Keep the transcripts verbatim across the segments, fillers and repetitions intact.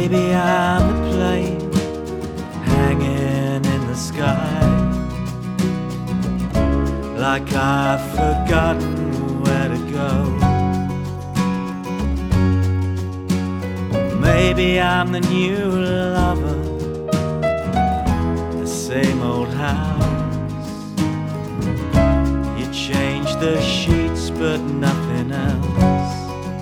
Maybe I'm a plane hanging in the sky, like I've forgotten where to go. Maybe I'm the new lover, the same old house. You change the sheets but nothing else.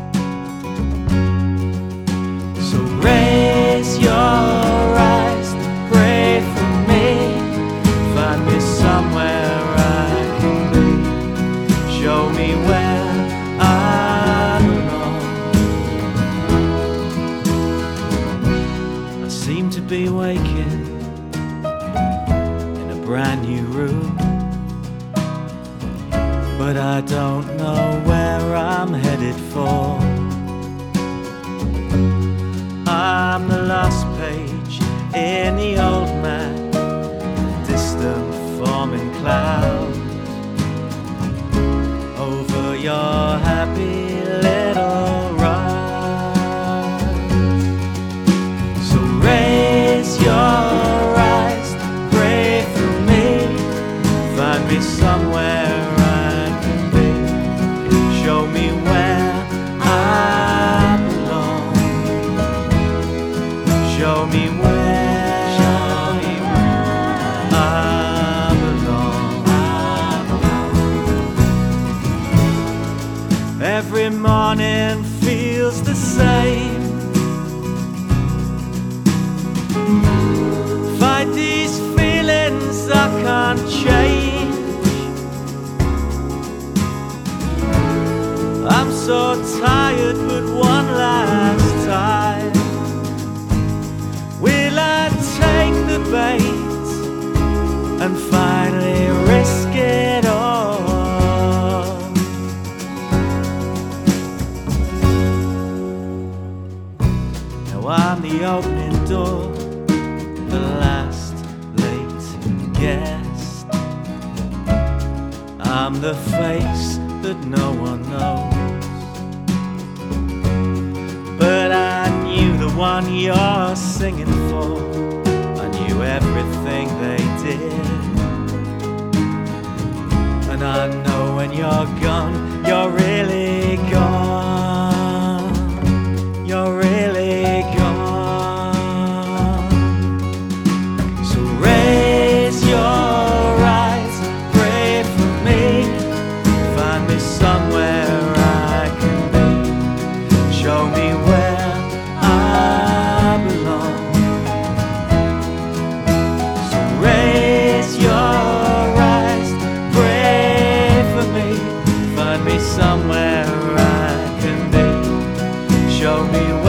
So raise your eyes, pray for me, find me somewhere I can be. Show me where I belong. I seem to be waking in a brand new room, but I don't know where I'm headed for. I'm the last page in the old map, distant forming cloud over your happy little ride. So raise your eyes, pray for me, find me somewhere I can be. Show me where I belong. Show me where, show me where I belong. Every morning feels the same. Fight these feelings I can't change. I'm so tired, but one last time, will I take the bait and finally risk it all? Now I'm the opening door, the last late guest. I'm the face that no one knows, but I knew the one you're singing for. I knew everything they did, and I know when you're gone, you're really gone. You're really gone. So raise your eyes, pray for me, find me somewhere I can be. Show me where I belong. So raise your eyes, pray for me, find me somewhere I can be. Show me where